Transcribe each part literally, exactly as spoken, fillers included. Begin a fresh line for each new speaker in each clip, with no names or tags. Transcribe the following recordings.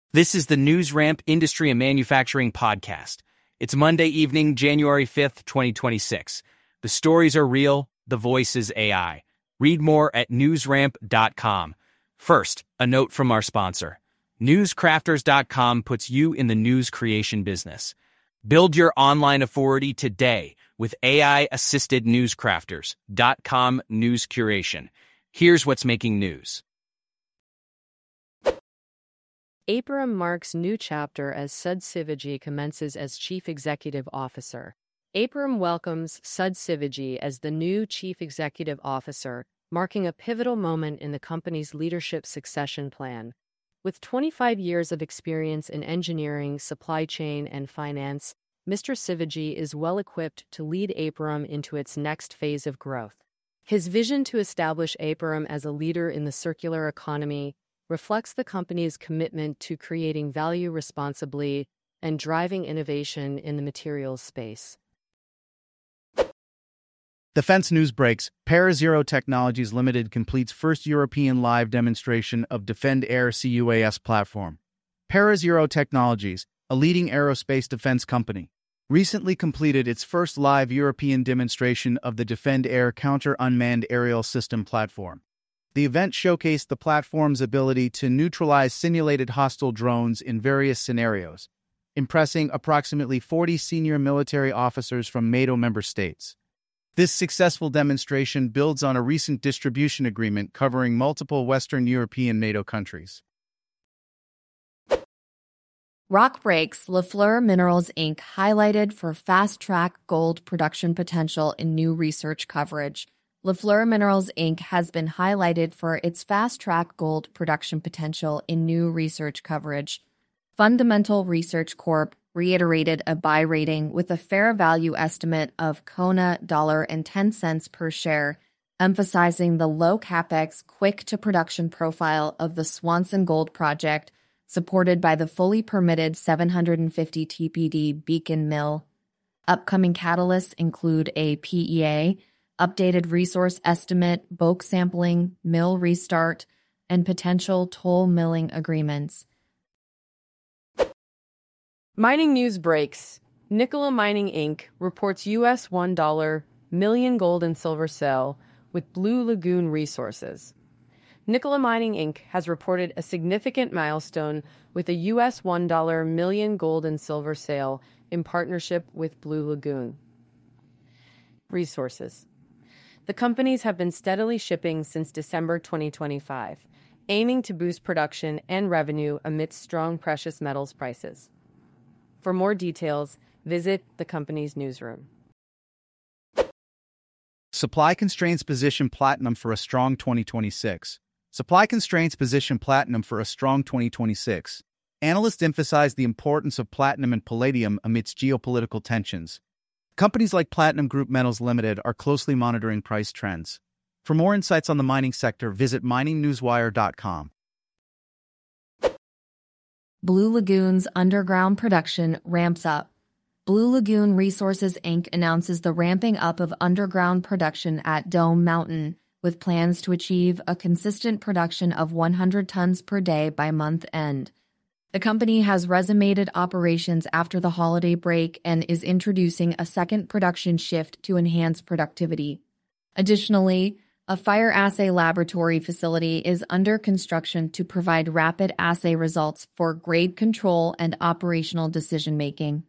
This is the NewsRamp Industry and Manufacturing Podcast. It's Monday evening, January fifth, twenty twenty-six. The stories are real, the voice is A I. Read more at newsramp dot com. First, a note from our sponsor. newscrafters dot com puts you in the news creation business. Build your online authority today with A I-assisted newscrafters dot com news curation. Here's what's making news.
Abram Mark's new chapter as Sud Sivaji commences as Chief Executive Officer. Abram welcomes Sud Sivaji as the new Chief Executive Officer, marking a pivotal moment in the company's leadership succession plan. With twenty-five years of experience in engineering, supply chain, and finance, Mister Sivaji is well-equipped to lead Abram into its next phase of growth. His vision to establish Abram as a leader in the circular economy reflects the company's commitment to creating value responsibly and driving innovation in the materials space.
Defense news breaks. ParaZero Technologies Limited completes first European live demonstration of Defend Air C U A S platform. ParaZero Technologies, a leading aerospace defense company, recently completed its first live European demonstration of the Defend Air counter-unmanned aerial system platform. The event showcased the platform's ability to neutralize simulated hostile drones in various scenarios, impressing approximately forty senior military officers from NATO member states. This successful demonstration builds on a recent distribution agreement covering multiple Western European NATO countries.
Rock Breaks Lafleur Minerals Incorporated highlighted for fast-track gold production potential in new research coverage. Lafleur Minerals Incorporated has been highlighted for its fast-track gold production potential in new research coverage. Fundamental Research Corp reiterated a buy rating with a fair value estimate of one dollar and ten cents per share, emphasizing the low capex, quick-to-production profile of the Swanson Gold Project, supported by the fully permitted seven hundred fifty T P D Beacon Mill. Upcoming catalysts include a P E A, updated resource estimate, bulk sampling, mill restart, and potential toll milling agreements.
Mining news breaks. Nikola Mining Incorporated reports U S one dollar million gold and silver sale with Blue Lagoon Resources. Nikola Mining Incorporated has reported a significant milestone with a U S one dollar million gold and silver sale in partnership with Blue Lagoon Resources. The companies have been steadily shipping since December twenty twenty-five, aiming to boost production and revenue amidst strong precious metals prices. For more details, visit the company's newsroom.
Supply constraints position platinum for a strong twenty twenty-six. Supply constraints position platinum for a strong twenty twenty-six. Analysts emphasize the importance of platinum and palladium amidst geopolitical tensions. Companies like Platinum Group Metals Limited are closely monitoring price trends. For more insights on the mining sector, visit mining newswire dot com.
Blue Lagoon's underground production ramps up. Blue Lagoon Resources Incorporated announces the ramping up of underground production at Dome Mountain, with plans to achieve a consistent production of one hundred tons per day by month end. The company has resumed operations after the holiday break and is introducing a second production shift to enhance productivity. Additionally, a fire assay laboratory facility is under construction to provide rapid assay results for grade control and operational decision-making.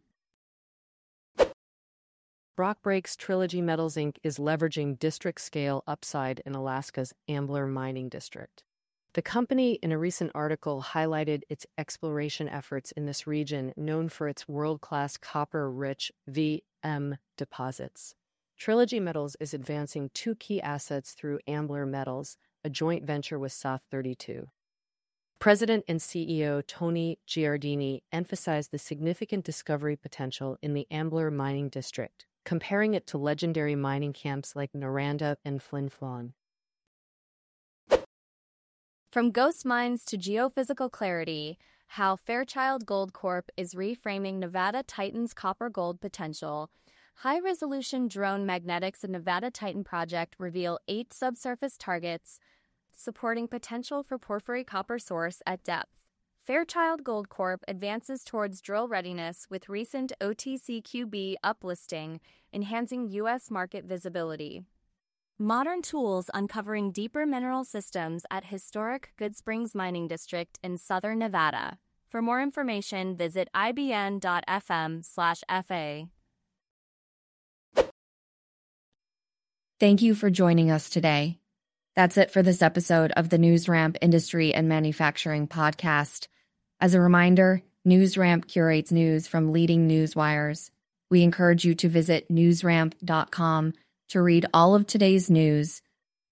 Rock Breaks Trilogy Metals Incorporated is leveraging district-scale upside in Alaska's Ambler Mining District. The company, in a recent article, highlighted its exploration efforts in this region, known for its world-class copper-rich V M deposits. Trilogy Metals is advancing two key assets through Ambler Metals, a joint venture with South thirty-two. President and C E O Tony Giardini emphasized the significant discovery potential in the Ambler Mining District, comparing it to legendary mining camps like Noranda and Flin Flon.
From ghost mines to geophysical clarity, how Fairchild Gold Corp is reframing Nevada Titan's copper-gold potential. High-resolution drone magnetics of Nevada Titan project reveal eight subsurface targets, supporting potential for porphyry copper source at depth. Fairchild Gold Corp advances towards drill readiness with recent O T C Q B uplisting, enhancing U S market visibility. Modern tools uncovering deeper mineral systems at historic Good Springs Mining District in southern Nevada. For more information, visit I B N dot F M slash F A.
Thank you for joining us today. That's it for this episode of the NewsRamp Industry and Manufacturing Podcast. As a reminder, NewsRamp curates news from leading news wires. We encourage you to visit newsramp dot com to read all of today's news,